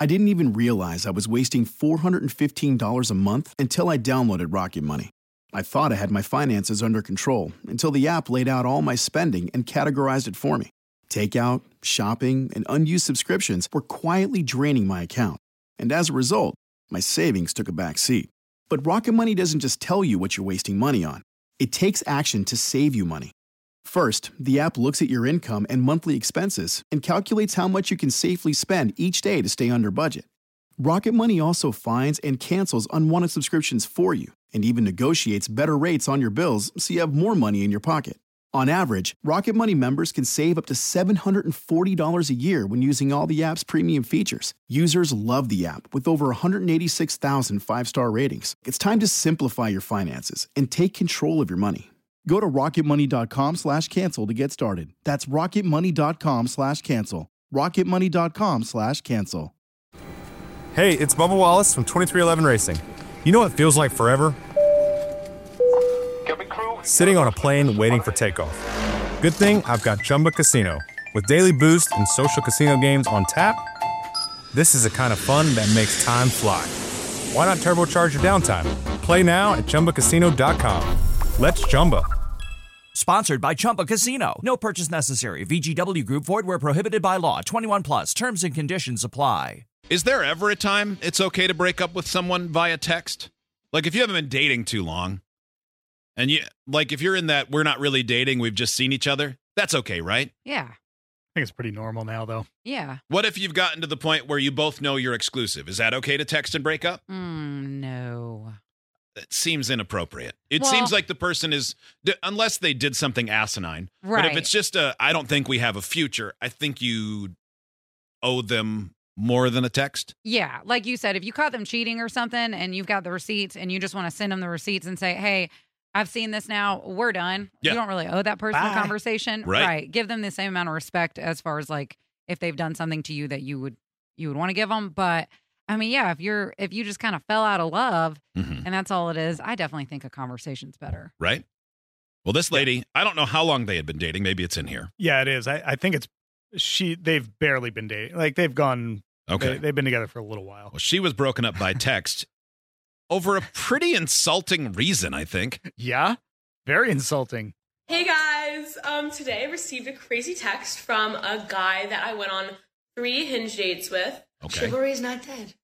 I didn't even realize I was wasting $415 a month until I downloaded Rocket Money. I thought I had my finances under control until the app laid out all my spending and categorized it for me. Takeout, shopping, and unused subscriptions were quietly draining my account. And as a result, my savings took a back seat. But Rocket Money doesn't just tell you what you're wasting money on. It takes action to save you money. First, the app looks at your income and monthly expenses and calculates how much you can safely spend each day to stay under budget. Rocket Money also finds and cancels unwanted subscriptions for you and even negotiates better rates on your bills so you have more money in your pocket. On average, Rocket Money members can save up to $740 a year when using all the app's premium features. Users love the app with over 186,000 five-star ratings. It's time to simplify your finances and take control of your money. Go to rocketmoney.com/cancel to get started. That's rocketmoney.com/cancel. rocketmoney.com/cancel. Hey, it's Bubba Wallace from 2311 Racing. You know what feels like forever? Sitting on a plane waiting for takeoff. Good thing I've got Chumba Casino. With daily boost and social casino games on tap, this is the kind of fun that makes time fly. Why not turbocharge your downtime? Play now at ChumbaCasino.com. Let's Chumba. Sponsored by Chumba Casino. No purchase necessary. VGW Group. Void where prohibited by law. 21 plus. Terms and conditions apply. Is there ever a time it's okay to break up with someone via text? Like if you haven't been dating too long, and if you're in that we're not really dating, we've just seen each other, that's okay, right? Yeah. I think it's pretty normal now, though. Yeah. What if you've gotten to the point where you both know you're exclusive? Is that okay to text and break up? No. It seems inappropriate. It seems like the person is, unless they did something asinine. Right. But if it's just I don't think we have a future, I think you owe them more than a text. Yeah. Like you said, if you caught them cheating or something and you've got the receipts and you just want to send them the receipts and say, hey, I've seen this now, we're done. Yeah. You don't really owe that person a conversation. Right. Give them the same amount of respect as far as like if they've done something to you that you would want to give them. But I mean, yeah, if you just kind of fell out of love and that's all it is, I definitely think a conversation's better. Right. Well, this lady, I don't know how long they had been dating. Maybe it's in here. Yeah, it is. I think they've barely been dating. Like they've gone. Okay. They've been together for a little while. Well, she was broken up by text over a pretty insulting reason, I think. Yeah. Very insulting. Hey guys, today I received a crazy text from a guy that I went on 3 Hinge dates with. Okay. Chivalry's not dead.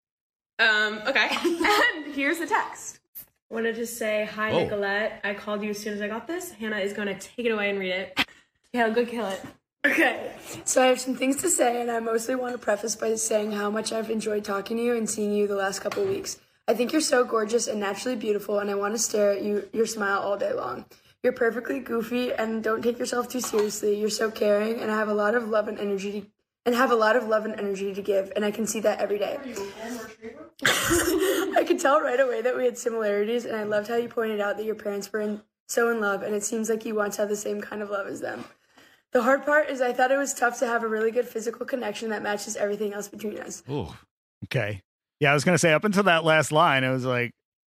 Okay. And here's the text. Wanted to say, hi, Whoa. Nicolette. I called you as soon as I got this. Hannah is going to take it away and read it. Yeah, go kill it. Okay, so I have some things to say, and I mostly want to preface by saying how much I've enjoyed talking to you and seeing you the last couple of weeks. I think you're so gorgeous and naturally beautiful, and I want to stare at your smile all day long. You're perfectly goofy, and don't take yourself too seriously. You're so caring, and I have a lot of love and energy to give, and I can see that every day. I could tell right away that we had similarities, and I loved how you pointed out that your parents were so in love, and it seems like you want to have the same kind of love as them. The hard part is I thought it was tough to have a really good physical connection that matches everything else between us. Oh, Okay. Yeah, I was going to say up until that last line, it was like,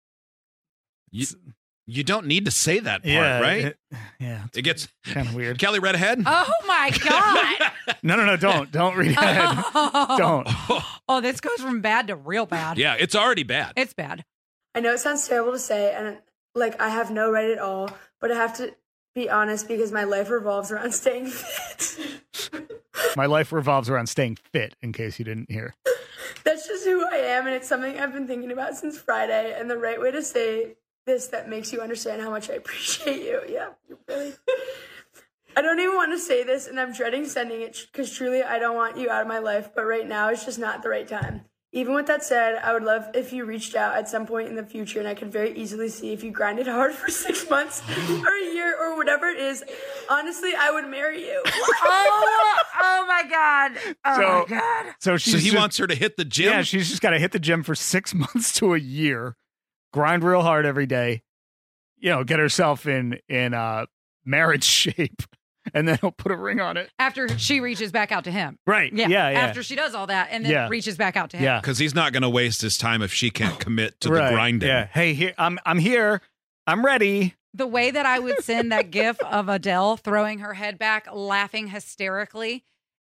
you don't need to say that part, right? It gets kind of weird. Kelly read ahead. Oh my God. No, don't read ahead. Don't. Oh, this goes from bad to real bad. Yeah, it's already bad. It's bad. I know it sounds terrible to say, and I have no right at all, but I have to be honest because my life revolves around staying fit. My life revolves around staying fit, in case you didn't hear. That's just who I am, and it's something I've been thinking about since Friday, and the right way to say this that makes you understand how much I appreciate you. Yeah, really. I don't even want to say this, and I'm dreading sending it because truly I don't want you out of my life, but right now it's just not the right time. Even with that said, I would love if you reached out at some point in the future, and I could very easily see if you grinded hard for 6 months or a year or whatever it is. Honestly, I would marry you. Oh my God. Oh my God. So he wants her to hit the gym? Yeah, she's just got to hit the gym for 6 months to a year, grind real hard every day, get herself in marriage shape. And then he'll put a ring on it. After she reaches back out to him. Right. Yeah. After she does all that and then reaches back out to him. Yeah. Because he's not going to waste his time if she can't commit to the grinding. Yeah. Hey, I'm here. I'm ready. The way that I would send that gif of Adele throwing her head back, laughing hysterically,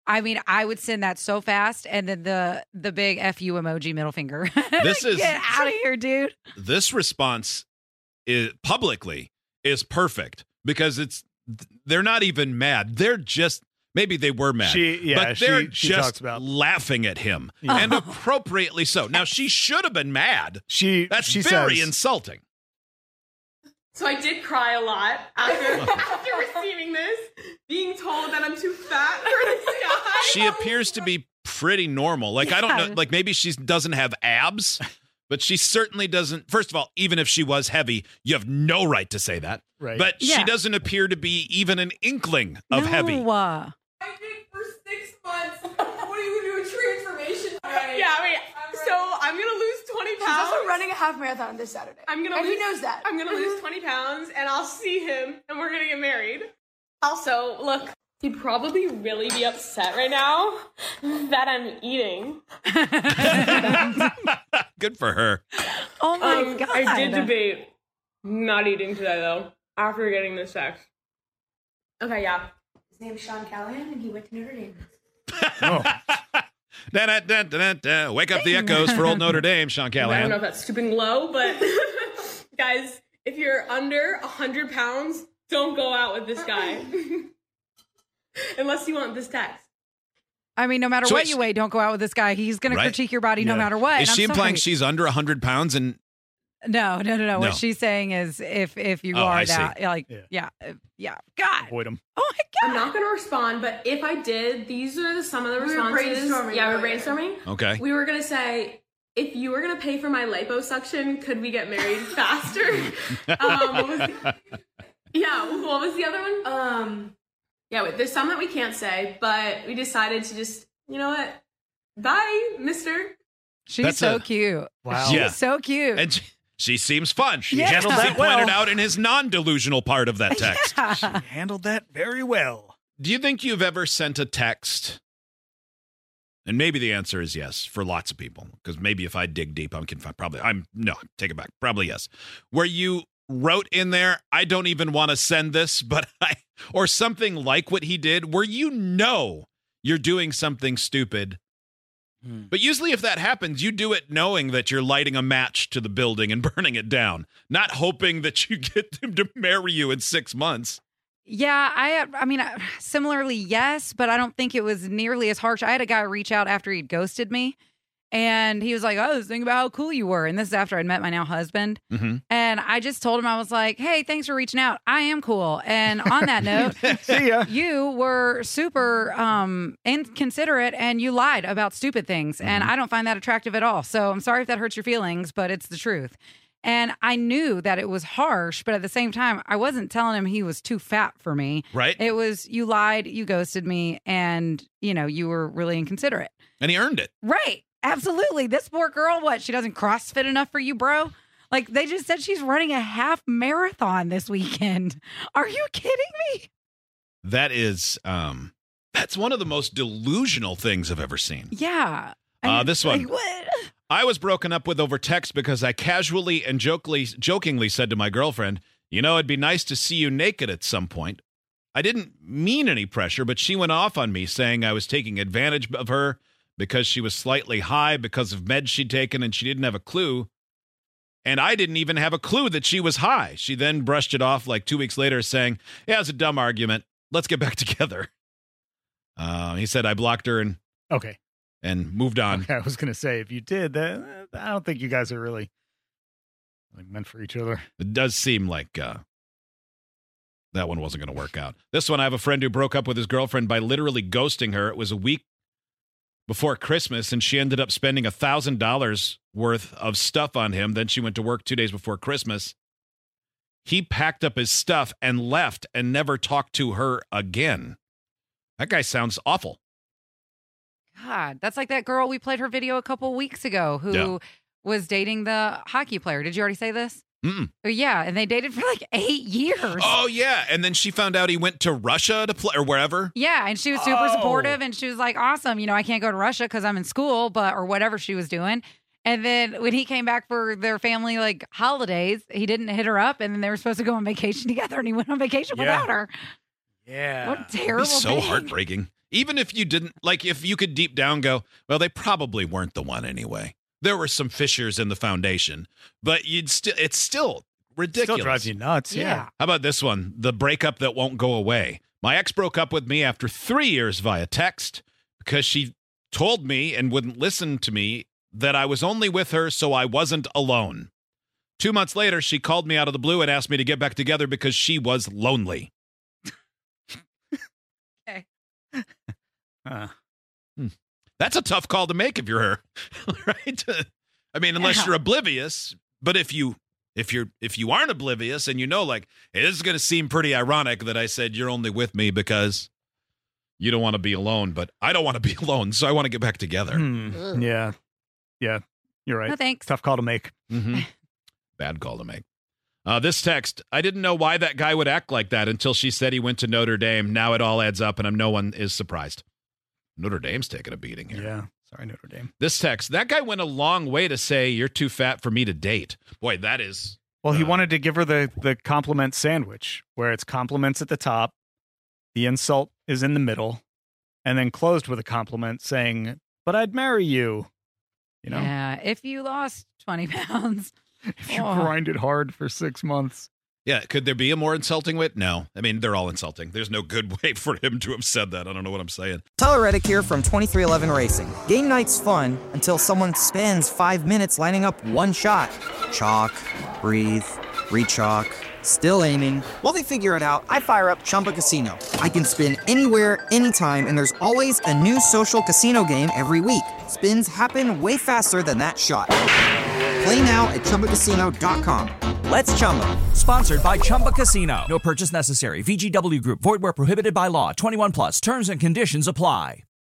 I mean, I would send that so fast, and then the big FU emoji middle finger. This is get out of here, dude. This response is publicly is perfect because they're not even mad. They're just maybe they were mad, but they're she just talks about laughing at him, Yeah. and appropriately so. Now she should have been mad. That's she very says, insulting. So I did cry a lot after receiving this, being told that I'm too fat for this guy. She appears to be pretty normal. Like, I don't know, like maybe she doesn't have abs, but she certainly doesn't. First of all, even if she was heavy, you have no right to say that. Right. But Yeah. she doesn't appear to be even an inkling of heavy. I did for 6 months. What are you going to do, a transformation? Yeah, wait. So I'm going to lose 20 pounds. She's also running a half marathon this Saturday. And he knows that. I'm going to lose 20 pounds, and I'll see him, and we're going to get married. Also, look, he'd probably really be upset right now that I'm eating. Good for her. Oh my God. I did debate not eating today, though, after getting this text. Okay, yeah. His name's Sean Callahan, and he went to Notre Dame. Oh. Wake up the echoes for old Notre Dame, Sean I don't know Callahan. if that's stooping low, but guys, if you're under 100 pounds, don't go out with this guy. Unless you want this text. I mean, no matter So what it's- you weigh, don't go out with this guy. He's going to Right. critique your body no Yeah. matter what. Is and she I'm implying sorry. she's under 100 pounds? And No. No. What she's saying is if you Oh, I are see. that, like, Yeah. yeah. God. Avoid him. Oh my I'm God. not going to respond, but if I did, these are some of the We were responses. brainstorming Yeah, we're earlier. brainstorming. okay. We were going to say, if you were going to pay for my liposuction, could we get married faster? What was the other one? Yeah, wait, there's some that we can't say, but we decided to just, you know what? Bye, mister. She's That's so a- cute. Wow. Yeah. She's so cute. And she seems fun. She Yeah. handled He that well. pointed out in his non-delusional part of that text. Yeah. Handled that very well. Do you think you've ever sent a text? And maybe the answer is yes for lots of people, because maybe if I dig deep, I can find take it back. Probably yes. Where you wrote in there, I don't even want to send this, but or something like what he did, where you know you're doing something stupid. But usually if that happens, you do it knowing that you're lighting a match to the building and burning it down, not hoping that you get them to marry you in 6 months. Yeah, I mean, similarly, yes, but I don't think it was nearly as harsh. I had a guy reach out after he'd ghosted me, and he was like, "Oh, I was thinking about how cool you were." And this is after I'd met my now husband. Mm-hmm. And I just told him, I was like, "Hey, thanks for reaching out. I am cool." And on that note, See ya. you were super inconsiderate, and you lied about stupid things. And I don't find that attractive at all. So I'm sorry if that hurts your feelings, but it's the truth. And I knew that it was harsh, but at the same time, I wasn't telling him he was too fat for me. Right. It was, you lied, you ghosted me, and, you were really inconsiderate. And he earned it. Right. Absolutely. This poor girl, what? She doesn't CrossFit enough for you, bro? Like, they just said she's running a half marathon this weekend. Are you kidding me? That is, that's one of the most delusional things I've ever seen. Yeah. This one. Like, what? I was broken up with over text because I casually and jokingly said to my girlfriend, it'd be nice to see you naked at some point. I didn't mean any pressure, but she went off on me saying I was taking advantage of her because she was slightly high because of meds she'd taken and she didn't have a clue. And I didn't even have a clue that she was high. She then brushed it off like 2 weeks later saying, yeah, it was a dumb argument. Let's get back together. He said I blocked her and Okay. moved on. Okay, I was going to say, if you did, that, I don't think you guys are really meant for each other. It does seem like that one wasn't going to work out. This one, I have a friend who broke up with his girlfriend by literally ghosting her. It was a week before Christmas, and she ended up spending $1,000 worth of stuff on him. Then she went to work 2 days before Christmas. He packed up his stuff and left and never talked to her again. That guy sounds awful. God, that's like that girl we played her video a couple weeks ago who was dating the hockey player. Did you already say this? Mm-mm. Oh, yeah, and they dated for like 8 years. Oh, yeah. And then she found out he went to Russia to play or wherever. Yeah, and she was super supportive, and she was like, awesome, I can't go to Russia because I'm in school, or whatever she was doing. And then when he came back for their family, like, holidays, he didn't hit her up, and then they were supposed to go on vacation together, and he went on vacation without her. Yeah. What a terrible It'd be so thing. heartbreaking. Even if you didn't, like, if you could deep down go, well, they probably weren't the one anyway. There were some fissures in the foundation, but it's still ridiculous. Still drives you nuts. Yeah. How about this one? The breakup that won't go away. My ex broke up with me after 3 years via text because she told me and wouldn't listen to me that I was only with her so I wasn't alone. 2 months later, she called me out of the blue and asked me to get back together because she was lonely. Okay. That's a tough call to make if you're her, right? I mean, unless you're oblivious, but if you aren't oblivious and you know, like, hey, this is going to seem pretty ironic that I said you're only with me because you don't want to be alone, but I don't want to be alone, so I want to get back together. Yeah, you're right. No thanks. Tough call to make. Mm-hmm. Bad call to make. This text, I didn't know why that guy would act like that until she said he went to Notre Dame. Now it all adds up, and no one is surprised. Notre Dame's taking a beating here. Yeah. Sorry, Notre Dame. This text, that guy went a long way to say, you're too fat for me to date. Boy, that is... Well, he wanted to give her the compliment sandwich, where it's compliments at the top, the insult is in the middle, and then closed with a compliment saying, but I'd marry you. You know? Yeah, if you lost 20 pounds. If you grinded hard for 6 months. Yeah, could there be a more insulting way? No. I mean, they're all insulting. There's no good way for him to have said that. I don't know what I'm saying. Tyler Reddick here from 2311 Racing. Game night's fun until someone spends 5 minutes lining up one shot. Chalk, breathe, re-chalk, still aiming. While they figure it out, I fire up Chumba Casino. I can spin anywhere, anytime, and there's always a new social casino game every week. Spins happen way faster than that shot. Play now at ChumbaCasino.com. Let's Chumba. Sponsored by Chumba Casino. No purchase necessary. VGW Group. Void where prohibited by law. 21 plus. Terms and conditions apply.